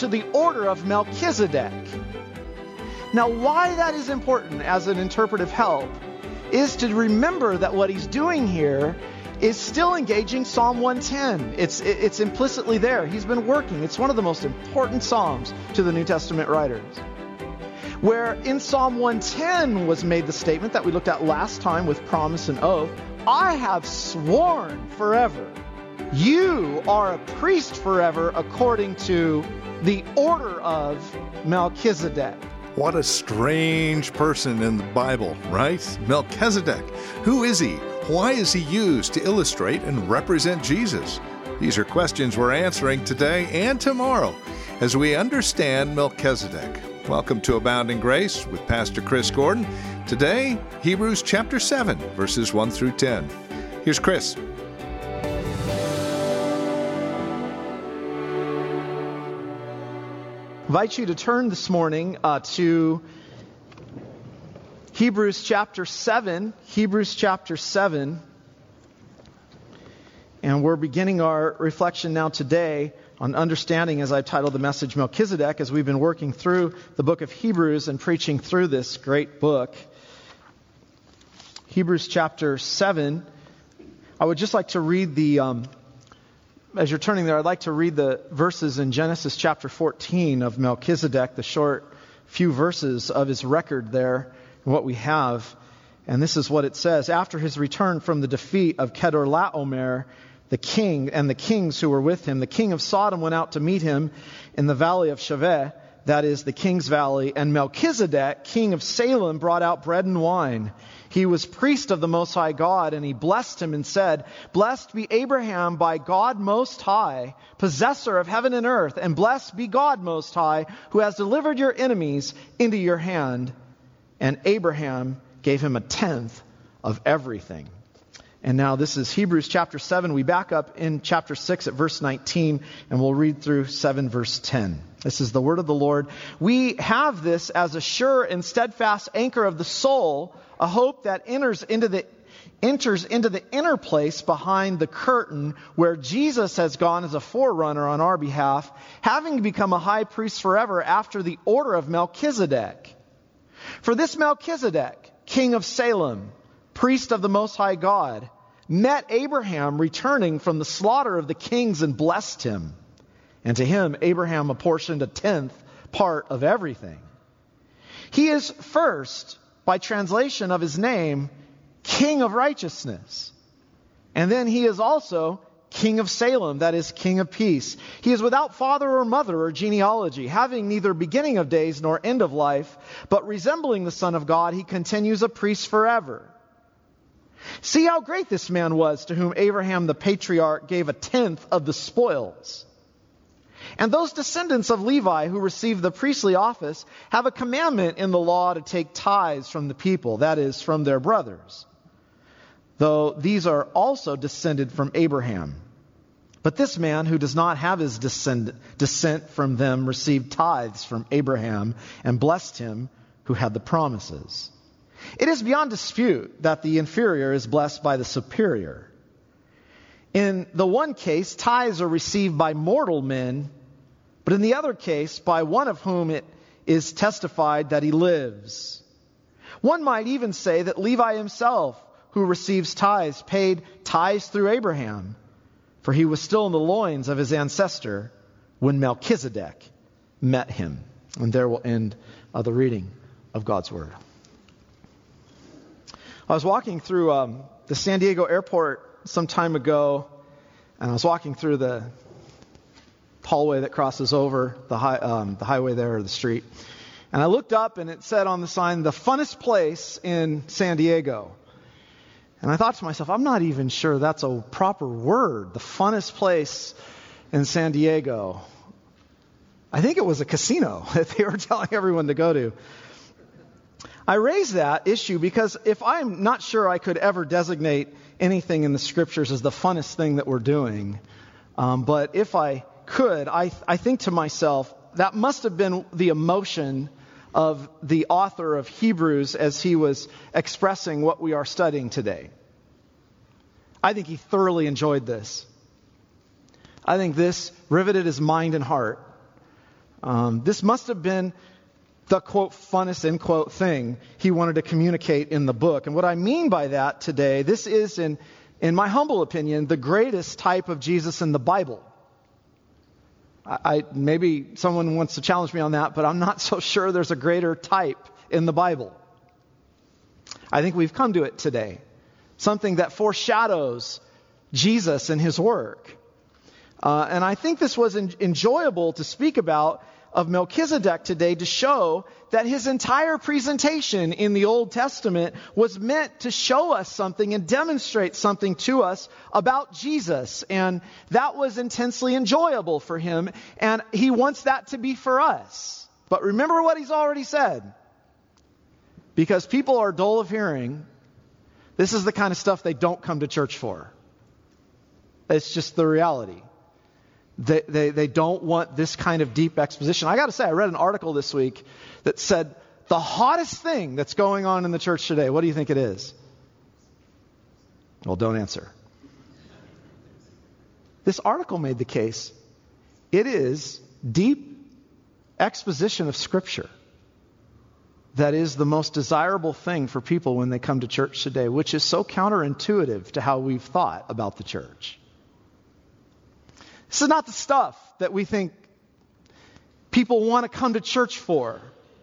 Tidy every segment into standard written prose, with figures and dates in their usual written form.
to the order of Melchizedek. Now, why that is important as an interpretive help is to remember that what he's doing here is still engaging Psalm 110. It's implicitly there. He's been working. It's one of the most important psalms to the New Testament writers. Where in Psalm 110 was made the statement that we looked at last time with promise and oath, I have sworn forever. You are a priest forever according to the order of Melchizedek. What a strange person in the Bible, right? Melchizedek. Who is he? Why is he used to illustrate and represent Jesus? These are questions we're answering today and tomorrow as we understand Melchizedek. Welcome to Abounding Grace with Pastor Chris Gordon. Today, Hebrews chapter 7, verses 1 through 10. Here's Chris. I invite you to turn this morning to Hebrews chapter 7. Hebrews chapter 7. And we're beginning our reflection now today on understanding, as I've titled the message, Melchizedek, as we've been working through the book of Hebrews and preaching through this great book. Hebrews chapter 7. I would just like to read as you're turning there, I'd like to read the verses in Genesis chapter 14 of Melchizedek, the short few verses of his record there, and what we have. And this is what it says. After his return from the defeat of Kedorlaomer, the king, and the kings who were with him, the king of Sodom went out to meet him in the valley of Shaveh, that is the king's valley, and Melchizedek, king of Salem, brought out bread and wine. He was priest of the Most High God, and he blessed him and said, Blessed be Abraham by God Most High, possessor of heaven and earth, and blessed be God Most High, who has delivered your enemies into your hand. And Abraham gave him a tenth of everything. And now this is Hebrews chapter 7. We back up in chapter 6 at verse 19, and we'll read through 7 verse 10. This is the word of the Lord. We have this as a sure and steadfast anchor of the soul, a hope that enters into the inner place behind the curtain, where Jesus has gone as a forerunner on our behalf, having become a high priest forever after the order of Melchizedek. For this Melchizedek, king of Salem, priest of the Most High God, met Abraham returning from the slaughter of the kings and blessed him. And to him Abraham apportioned a tenth part of everything. He is first, by translation of his name, King of Righteousness. And then he is also King of Salem, that is, King of Peace. He is without father or mother or genealogy, having neither beginning of days nor end of life, but resembling the Son of God, he continues a priest forever. See how great this man was, to whom Abraham the patriarch gave a tenth of the spoils. And those descendants of Levi who received the priestly office have a commandment in the law to take tithes from the people, that is, from their brothers, though these are also descended from Abraham. But this man who does not have his descent from them received tithes from Abraham and blessed him who had the promises. It is beyond dispute that the inferior is blessed by the superior. In the one case, tithes are received by mortal men, but in the other case, by one of whom it is testified that he lives. One might even say that Levi himself, who receives tithes, paid tithes through Abraham, for he was still in the loins of his ancestor when Melchizedek met him. And there will end the reading of God's Word. I was walking through the San Diego airport some time ago, and I was walking through the hallway that crosses over the highway there, or the street. And I looked up, and it said on the sign, the funnest place in San Diego. And I thought to myself, I'm not even sure that's a proper word, the funnest place in San Diego. I think it was a casino that they were telling everyone to go to. I raise that issue because if I'm not sure I could ever designate anything in the Scriptures as the funnest thing that we're doing, but if I could, I think to myself, that must have been the emotion of the author of Hebrews as he was expressing what we are studying today. I think he thoroughly enjoyed this. I think this riveted his mind and heart. This must have been the, quote, funnest, end quote, thing he wanted to communicate in the book. And what I mean by that today, this is, in my humble opinion, the greatest type of Jesus in the Bible. Maybe someone wants to challenge me on that, but I'm not so sure there's a greater type in the Bible. I think we've come to it today. Something that foreshadows Jesus and his work. And I think this was enjoyable to speak about of Melchizedek today, to show that his entire presentation in the Old Testament was meant to show us something and demonstrate something to us about Jesus. And that was intensely enjoyable for him. And he wants that to be for us. But remember what he's already said. Because people are dull of hearing, this is the kind of stuff they don't come to church for. It's just the reality. They don't want this kind of deep exposition. I got to say, I read an article this week that said the hottest thing that's going on in the church today, what do you think it is? Well, don't answer. This article made the case. It is deep exposition of Scripture that is the most desirable thing for people when they come to church today, which is so counterintuitive to how we've thought about the church. This is not the stuff that we think people want to come to church for.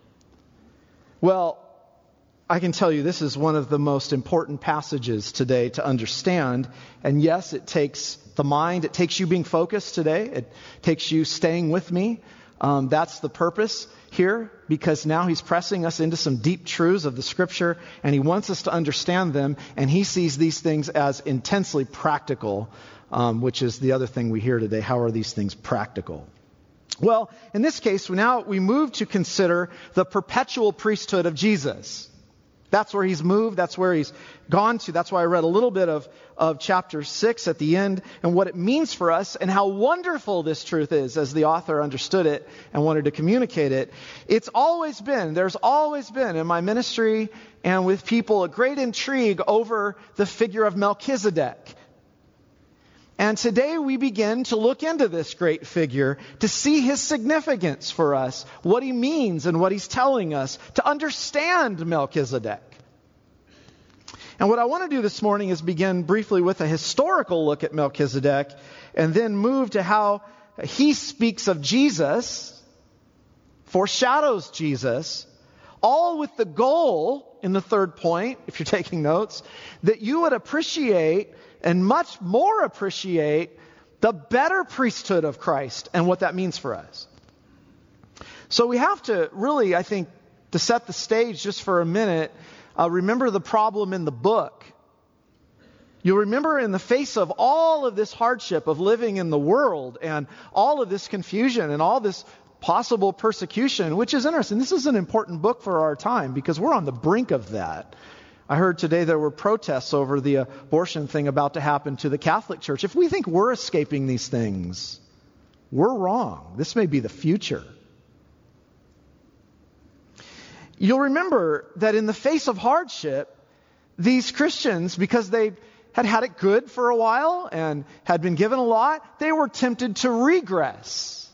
Well, I can tell you this is one of the most important passages today to understand. And yes, it takes the mind. It takes you being focused today. It takes you staying with me. That's the purpose here, because now he's pressing us into some deep truths of the Scripture, and he wants us to understand them, and he sees these things as intensely practical, which is the other thing we hear today. How are these things practical? Well, in this case, now we move to consider the perpetual priesthood of Jesus. That's where he's moved. That's where he's gone to. That's why I read a little bit of chapter 6 at the end and what it means for us and how wonderful this truth is as the author understood it and wanted to communicate it. There's always been in my ministry and with people a great intrigue over the figure of Melchizedek. And today we begin to look into this great figure to see his significance for us, what he means and what he's telling us, to understand Melchizedek. And what I want to do this morning is begin briefly with a historical look at Melchizedek and then move to how he speaks of Jesus, foreshadows Jesus, all with the goal, in the third point, if you're taking notes, that you would appreciate and much more appreciate the better priesthood of Christ and what that means for us. So we have to really, I think, to set the stage just for a minute, remember the problem in the book. You'll remember in the face of all of this hardship of living in the world and all of this confusion and all this possible persecution, which is interesting. This is an important book for our time because we're on the brink of that. I heard today there were protests over the abortion thing about to happen to the Catholic Church. If we think we're escaping these things, we're wrong. This may be the future. You'll remember that in the face of hardship, these Christians, because they had had it good for a while and had been given a lot, they were tempted to regress.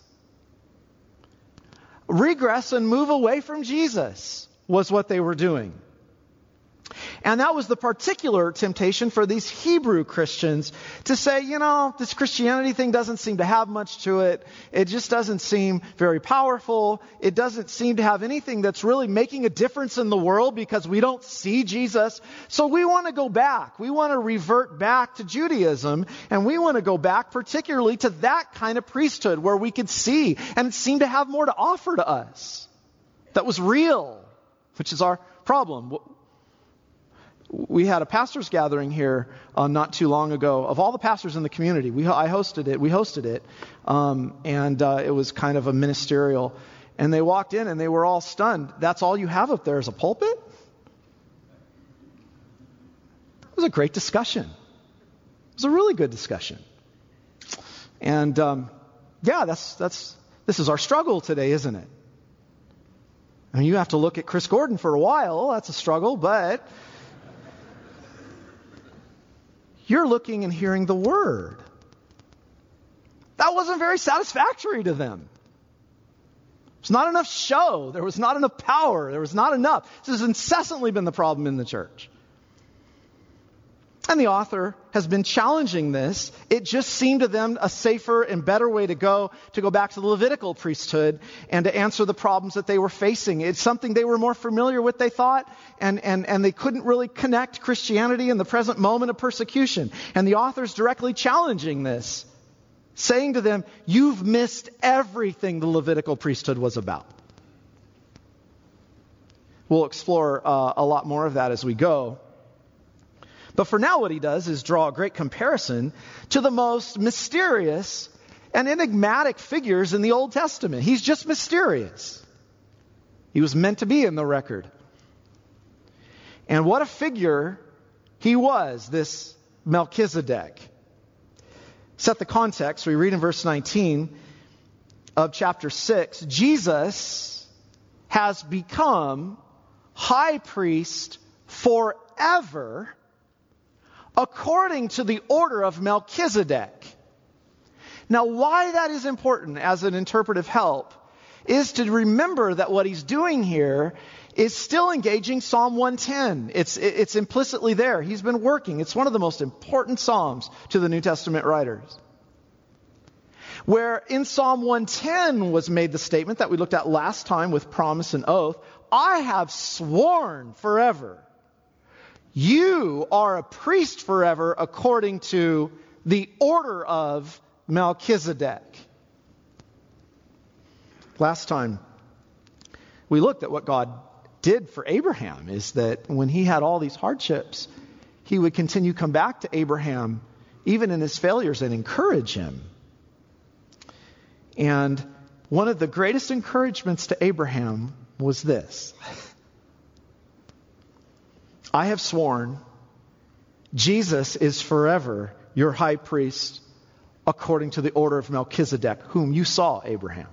Regress and move away from Jesus was what they were doing. And that was the particular temptation for these Hebrew Christians to say, this Christianity thing doesn't seem to have much to it. It just doesn't seem very powerful. It doesn't seem to have anything that's really making a difference in the world because we don't see Jesus. So we want to go back. We want to revert back to Judaism. And we want to go back particularly to that kind of priesthood where we could see and it seemed to have more to offer to us. That was real, which is our problem. We had a pastors gathering here not too long ago of all the pastors in the community. We hosted it, and it was kind of a ministerial. And they walked in and they were all stunned. That's all you have up there is a pulpit? It was a great discussion. It was a really good discussion. And this is our struggle today, isn't it? I mean, you have to look at Chris Gordon for a while. That's a struggle, but you're looking and hearing the Word. That wasn't very satisfactory to them. There's not enough show. There was not enough power. There was not enough. This has incessantly been the problem in the church. And the author has been challenging this. It just seemed to them a safer and better way to go back to the Levitical priesthood and to answer the problems that they were facing. It's something they were more familiar with, they thought, and they couldn't really connect Christianity in the present moment of persecution. And the author's directly challenging this, saying to them, you've missed everything the Levitical priesthood was about. We'll explore a lot more of that as we go. But for now, what he does is draw a great comparison to the most mysterious and enigmatic figures in the Old Testament. He's just mysterious. He was meant to be in the record. And what a figure he was, this Melchizedek. Set the context. We read in verse 19 of chapter 6, Jesus has become high priest forever according to the order of Melchizedek. Now, why that is important as an interpretive help is to remember that what he's doing here is still engaging Psalm 110. It's implicitly there. He's been working. It's one of the most important psalms to the New Testament writers. Where in Psalm 110 was made the statement that we looked at last time with promise and oath, I have sworn forever. You are a priest forever according to the order of Melchizedek. Last time we looked at what God did for Abraham is that when he had all these hardships, he would continue to come back to Abraham even in his failures and encourage him. And one of the greatest encouragements to Abraham was this. I have sworn, Jesus is forever your high priest according to the order of Melchizedek, whom you saw, Abraham.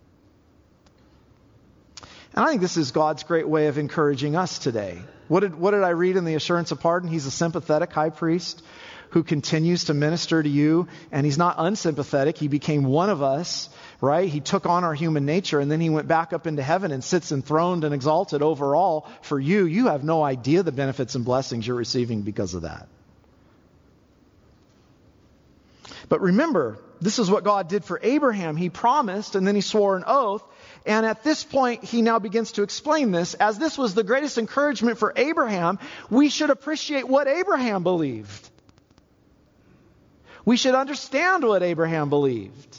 And I think this is God's great way of encouraging us today. What did I read in the assurance of pardon? He's a sympathetic high priest who continues to minister to you, and he's not unsympathetic. He became one of us, right? He took on our human nature, and then he went back up into heaven and sits enthroned and exalted over all for you. You have no idea the benefits and blessings you're receiving because of that. But remember, this is what God did for Abraham. He promised, and then he swore an oath. And at this point, he now begins to explain this. As this was the greatest encouragement for Abraham, we should appreciate what Abraham believed. We should understand what Abraham believed.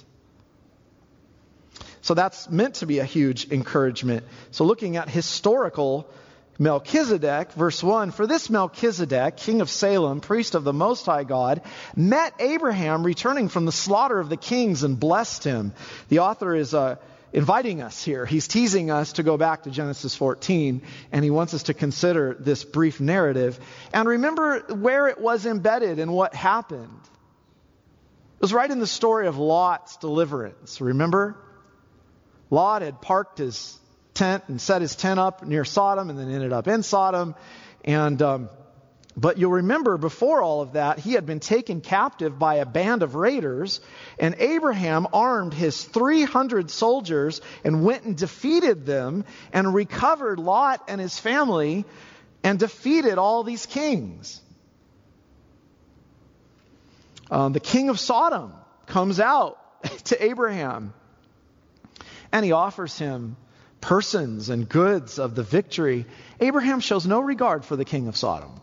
So that's meant to be a huge encouragement. So looking at historical Melchizedek, verse 1, for this Melchizedek, king of Salem, priest of the Most High God, met Abraham returning from the slaughter of the kings and blessed him. The author is inviting us here. He's teasing us to go back to Genesis 14, and he wants us to consider this brief narrative. And remember where it was embedded and what happened. It was right in the story of Lot's deliverance. Remember? Lot had parked his tent and set his tent up near Sodom and then ended up in Sodom. But you'll remember before all of that, he had been taken captive by a band of raiders, and Abraham armed his 300 soldiers and went and defeated them and recovered Lot and his family and defeated all these kings. The king of Sodom comes out to Abraham and he offers him persons and goods of the victory. Abraham shows no regard for the king of Sodom.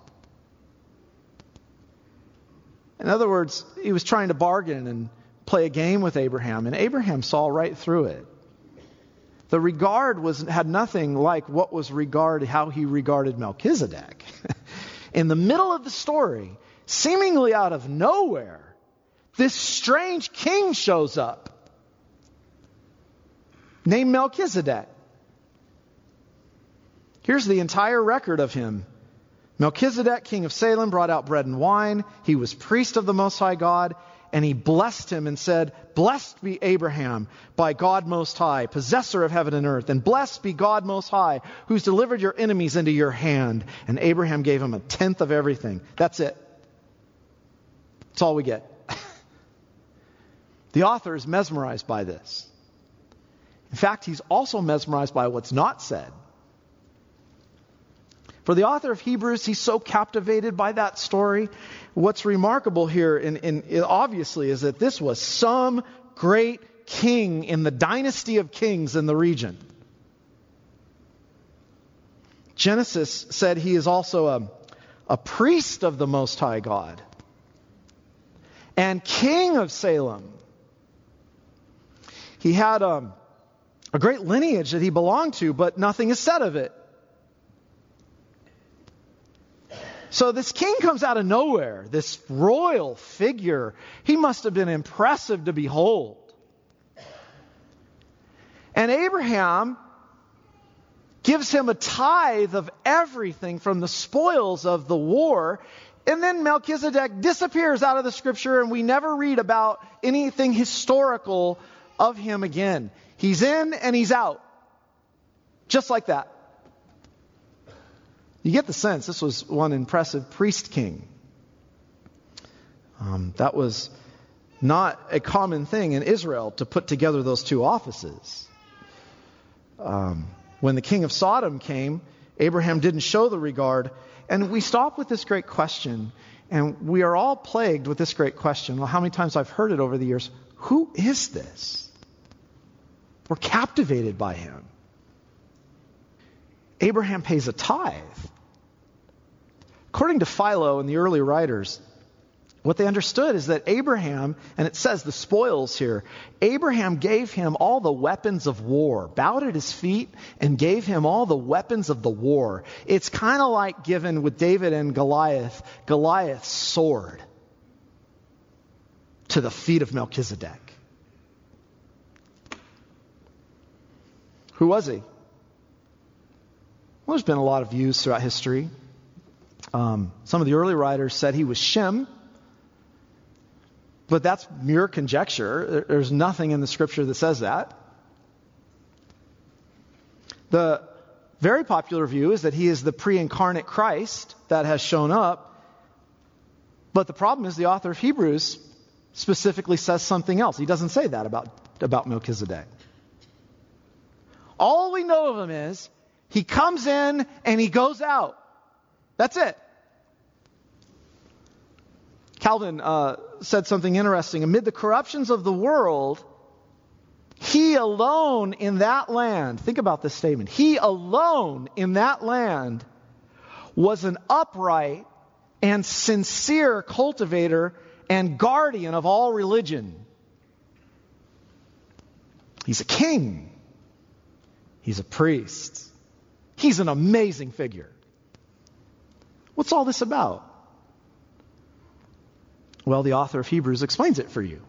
In other words, he was trying to bargain and play a game with Abraham, and Abraham saw right through it. The regard had nothing like what was how he regarded Melchizedek. In the middle of the story, seemingly out of nowhere, this strange king shows up named Melchizedek. Here's the entire record of him. Melchizedek, king of Salem, brought out bread and wine. He was priest of the Most High God, and he blessed him and said, "Blessed be Abraham by God Most High, possessor of heaven and earth, and blessed be God Most High, who's delivered your enemies into your hand." And Abraham gave him 1/10 of everything. That's it. That's all we get. The author is mesmerized by this. In fact, he's also mesmerized by what's not said. For the author of Hebrews, he's so captivated by that story. What's remarkable here, obviously, is that this was some great king in the dynasty of kings in the region. Genesis said he is also a priest of the Most High God and king of Salem. He had a great lineage that he belonged to, but nothing is said of it. So this king comes out of nowhere, this royal figure. He must have been impressive to behold. And Abraham gives him a tithe of everything from the spoils of the war. And then Melchizedek disappears out of the scripture, and we never read about anything historical of him again. He's in and he's out. Just like that. You get the sense this was one impressive priest king. That was not a common thing in Israel to put together those two offices. When the king of Sodom came, Abraham didn't show the regard. And we stop with this great question, and we are all plagued with this great question. Well, how many times I've heard it over the years. Who is this? We're captivated by him. Abraham pays a tithe. According to Philo and the early writers, what they understood is that Abraham, and it says the spoils here, Abraham gave him all the weapons of war, bowed at his feet and gave him all the weapons of the war. It's kind of like given with David and Goliath's sword to the feet of Melchizedek. Who was he? Well, there's been a lot of views throughout history. Some of the early writers said he was Shem, but that's mere conjecture. There's nothing in the scripture that says that. The very popular view is that he is the pre-incarnate Christ that has shown up, but the problem is the author of Hebrews specifically says something else. He doesn't say that about Melchizedek. All we know of him is he comes in and he goes out. That's it. Calvin said something interesting. Amid the corruptions of the world, he alone in that land, think about this statement, he alone in that land was an upright and sincere cultivator and guardian of all religion. He's a king. He's a priest. He's an amazing figure. What's all this about? Well, the author of Hebrews explains it for you.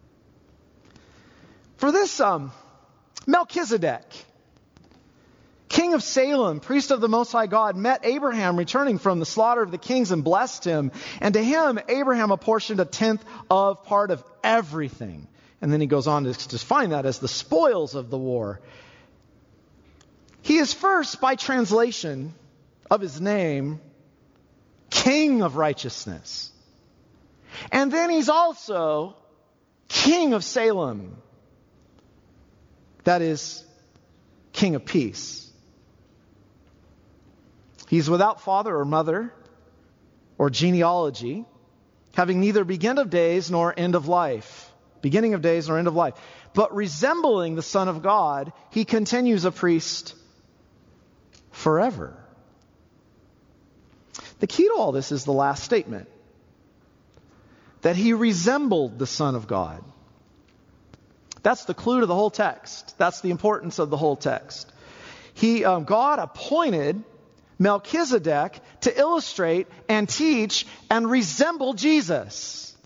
For this Melchizedek, king of Salem, priest of the Most High God, met Abraham returning from the slaughter of the kings and blessed him. And to him, Abraham apportioned a tenth of part of everything. And then he goes on to define that as the spoils of the war. He is first, by translation of his name, King of Righteousness. And then he's also King of Salem. That is, King of Peace. He's without father or mother or genealogy, having neither beginning of days nor end of life. Beginning of days nor end of life. But resembling the Son of God, he continues a priest forever. The key to all this is the last statement. That he resembled the Son of God. That's the clue to the whole text. That's the importance of the whole text. God appointed Melchizedek to illustrate and teach and resemble Jesus.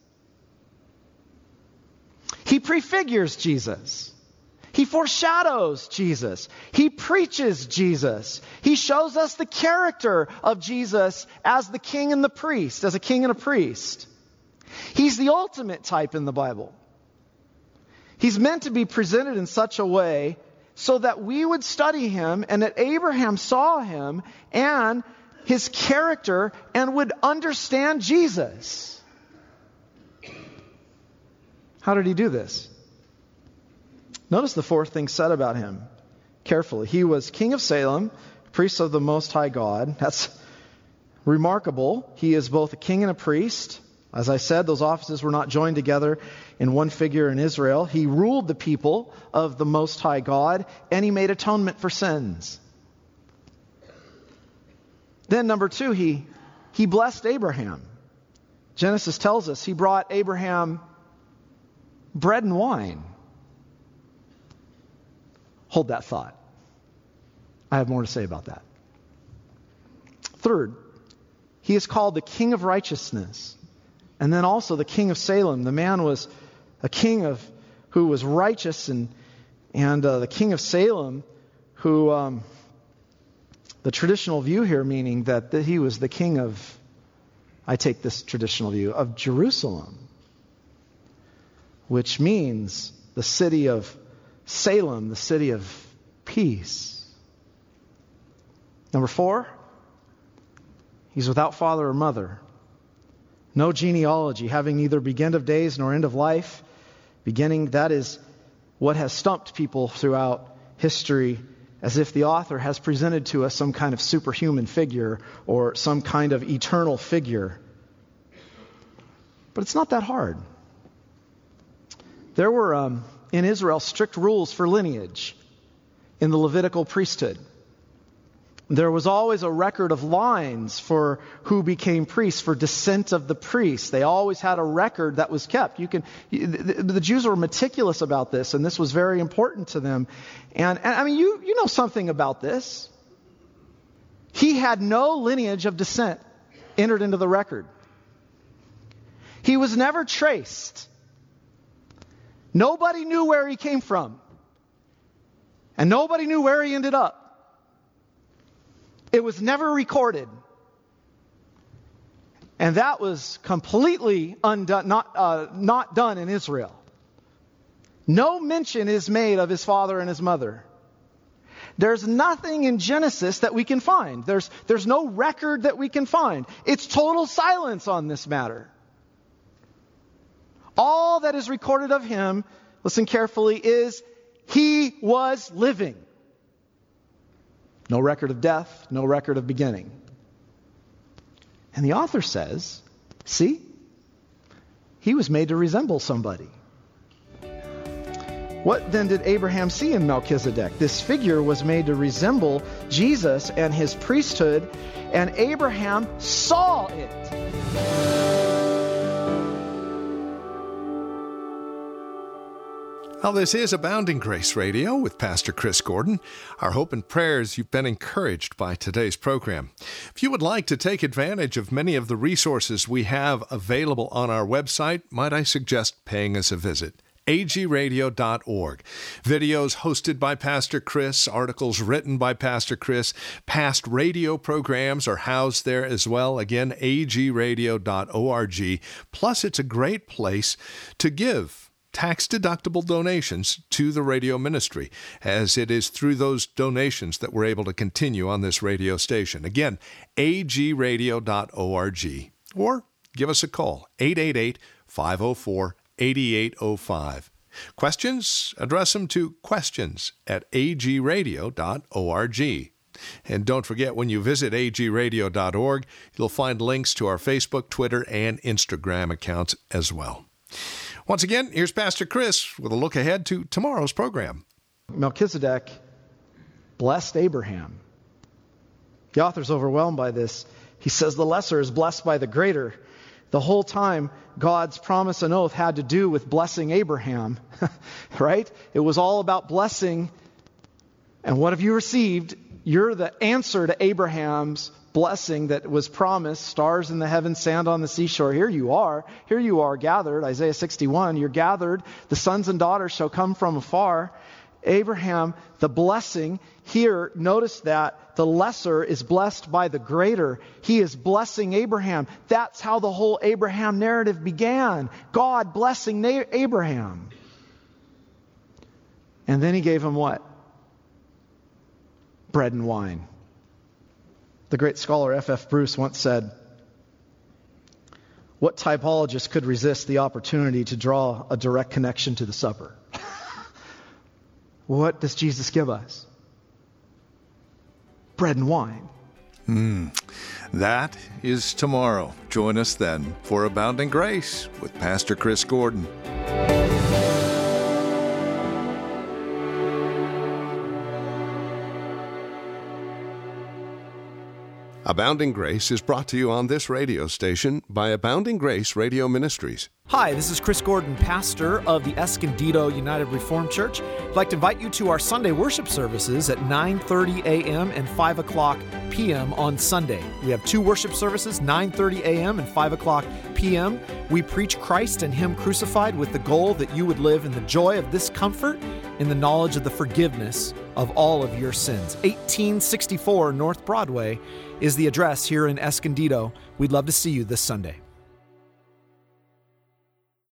He prefigures Jesus. He foreshadows Jesus. He preaches Jesus. He shows us the character of Jesus as the king and the priest, as a king and a priest. He's the ultimate type in the Bible. He's meant to be presented in such a way so that we would study him and that Abraham saw him and his character and would understand Jesus. How did he do this? Notice the fourth thing said about him carefully. He was king of Salem, priest of the Most High God. That's remarkable. He is both a king and a priest. As I said, those offices were not joined together in one figure in Israel. He ruled the people of the Most High God, and he made atonement for sins. Then number two, he blessed Abraham. Genesis tells us he brought Abraham bread and wine. Hold that thought. I have more to say about that. Third, he is called the King of Righteousness. And then also the King of Salem. The man was a king who was righteous, and the King of Salem, who the traditional view here meaning that he was the king of, I take this traditional view, of Jerusalem, which means the city of Salem, the city of peace. Number four, he's without father or mother. No genealogy, having neither beginning of days nor end of life. Beginning, that is what has stumped people throughout history, as if the author has presented to us some kind of superhuman figure or some kind of eternal figure. But it's not that hard. There were, in Israel, strict rules for lineage in the Levitical priesthood. There was always a record of lines for who became priests, for descent of the priests. They always had a record that was kept. The Jews were meticulous about this, and this was very important to them. And I mean, you know something about this. He had no lineage of descent entered into the record. He was never traced. Nobody knew where he came from. And nobody knew where he ended up. It was never recorded. And that was completely undone, not done in Israel. No mention is made of his father and his mother. There's nothing in Genesis that we can find. There's no record that we can find. It's total silence on this matter. All that is recorded of him, listen carefully, is he was living. No record of death, no record of beginning. And the author says, see, he was made to resemble somebody. What then did Abraham see in Melchizedek? This figure was made to resemble Jesus and his priesthood, and Abraham saw it. Well, this is Abounding Grace Radio with Pastor Chris Gordon. Our hope and prayers you've been encouraged by today's program. If you would like to take advantage of many of the resources we have available on our website, might I suggest paying us a visit. agradio.org. Videos hosted by Pastor Chris, articles written by Pastor Chris, past radio programs are housed there as well. Again, agradio.org. Plus, it's a great place to give tax-deductible donations to the radio ministry, as it is through those donations that we're able to continue on this radio station. Again, agradio.org. Or give us a call, 888-504-8805. Questions? Address them to questions@agradio.org. And don't forget, when you visit agradio.org, you'll find links to our Facebook, Twitter, and Instagram accounts as well. Once again, here's Pastor Chris with a look ahead to tomorrow's program. Melchizedek blessed Abraham. The author's overwhelmed by this. He says the lesser is blessed by the greater. The whole time, God's promise and oath had to do with blessing Abraham, right? It was all about blessing. And what have you received? You're the answer to Abraham's blessing that was promised. Stars in the heavens, sand on the seashore. Here you are gathered. Isaiah 61, you're gathered. The sons and daughters shall come from afar. Abraham, the blessing. Here, notice that the lesser is blessed by the greater. He is blessing Abraham. That's how the whole Abraham narrative began. God blessing Abraham. And then he gave him what? Bread and wine. The great scholar F.F. Bruce once said, what typologist could resist the opportunity to draw a direct connection to the supper? what does Jesus give us? Bread and wine. That is tomorrow. Join us then for Abounding Grace with Pastor Chris Gordon. Abounding Grace is brought to you on this radio station by Abounding Grace Radio Ministries. Hi, this is Chris Gordon, pastor of the Escondido United Reformed Church. I'd like to invite you to our Sunday worship services at 9:30 a.m. and 5 o'clock p.m. on Sunday. We have two worship services, 9:30 a.m. and 5 o'clock p.m. We preach Christ and Him crucified with the goal that you would live in the joy of this comfort, in the knowledge of the forgiveness of all of your sins. 1864 North Broadway is the address here in Escondido. We'd love to see you this Sunday.